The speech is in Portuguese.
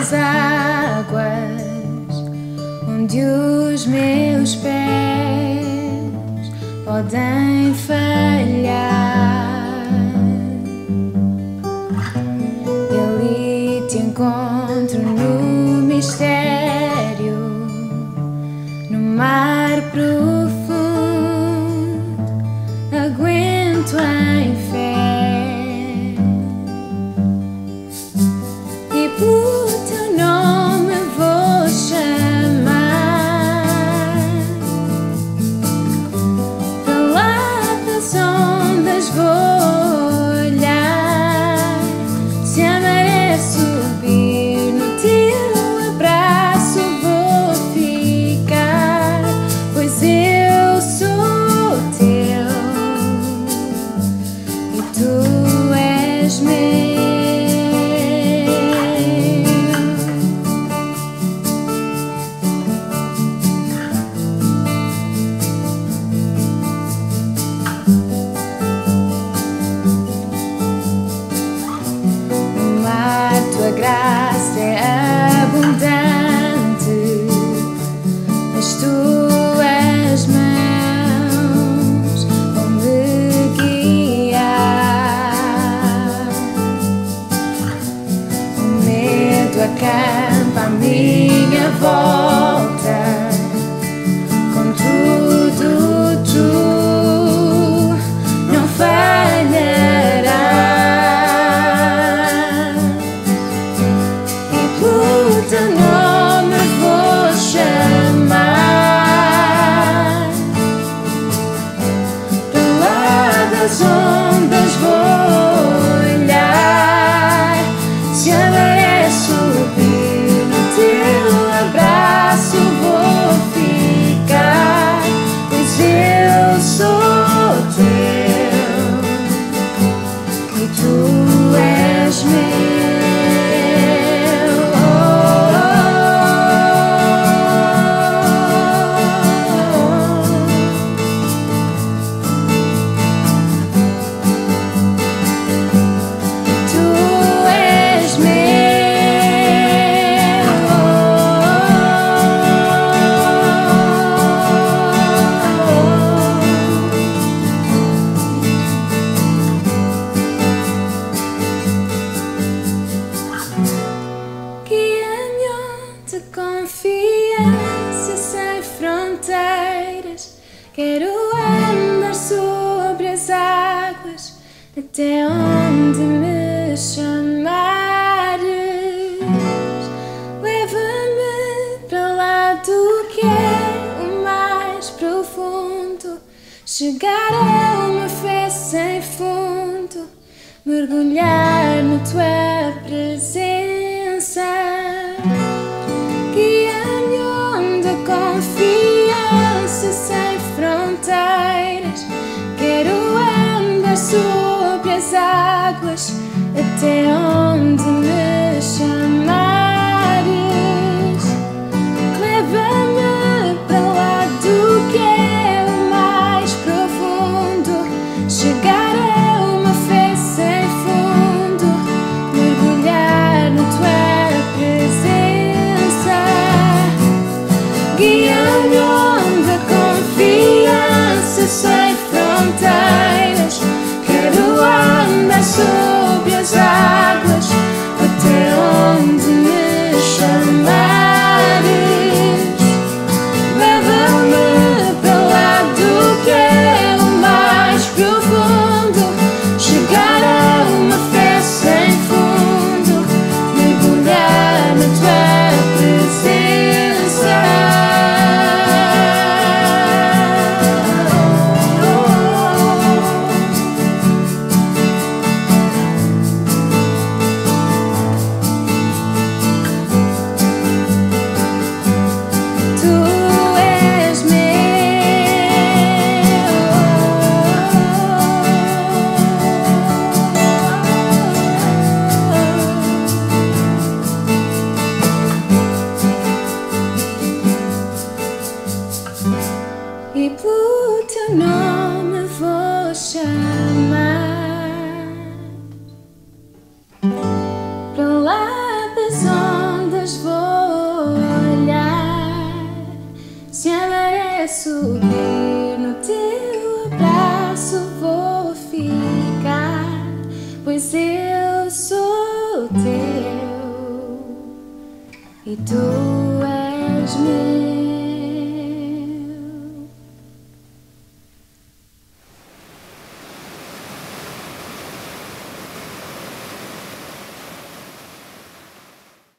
as águas, onde os meus pés podem falhar. E ali te encontro no mistério, no mar profundo, aguento em fé. E por teu nome vou chamar, para lá das ondas vou olhar. Se a maré subir, no teu abraço vou ficar, pois eu sou teu e tu és meu. Tua graça é abundante, as tuas mãos vão me guiar. O medo acampa à minha volta, contudo tu não falharás. Teu nome vou chamar, para lá das ondas vou olhar. Se a maré subir, no teu abraço vou ficar, pois eu sou teu e tu és meu. Confiança sem fronteiras, quero andar sobre as águas até onde me chamares. Leva-me para lá do que é o mais profundo, chegar a uma fé sem fundo, mergulhar na tua presença. Guia-me onde a confiança sem fronteiras, quero andar sobre as águas até onde me chamares. Leva-me para lá do que é o mais profundo, chegar a uma fé sem fundo, mergulhar na tua presença. Guia-me onde a confiança sem fronteiras, quero andar sobre as águas até onde me chamares. Leva-me para lá do que é o mais profundo, chegar a uma fé sem fundo, mergulhar na tua presença. E por teu nome vou chamar, para lá das ondas subir no teu abraço vou ficar, pois eu sou teu e tu és meu.